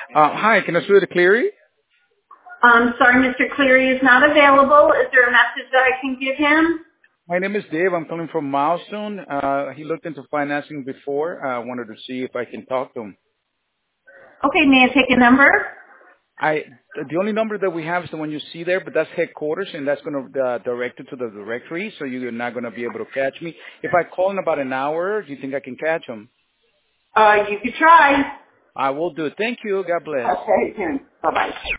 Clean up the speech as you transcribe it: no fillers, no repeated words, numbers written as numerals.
Hi, can I speak to Cleary? Sorry, Mr. Cleary is not available. Is there a message that I can give him? My name is Dave. I'm calling from Milestone. He looked into financing before. I wanted to see if I can talk to him. Okay, may I take a number? The only number that we have is the one you see there, but that's headquarters, and that's going to direct you to the directory, so you're not going to be able to catch me. If I call in about an hour, do you think I can catch him? You could try. I will do it. Thank you. God bless. Okay, bye-bye.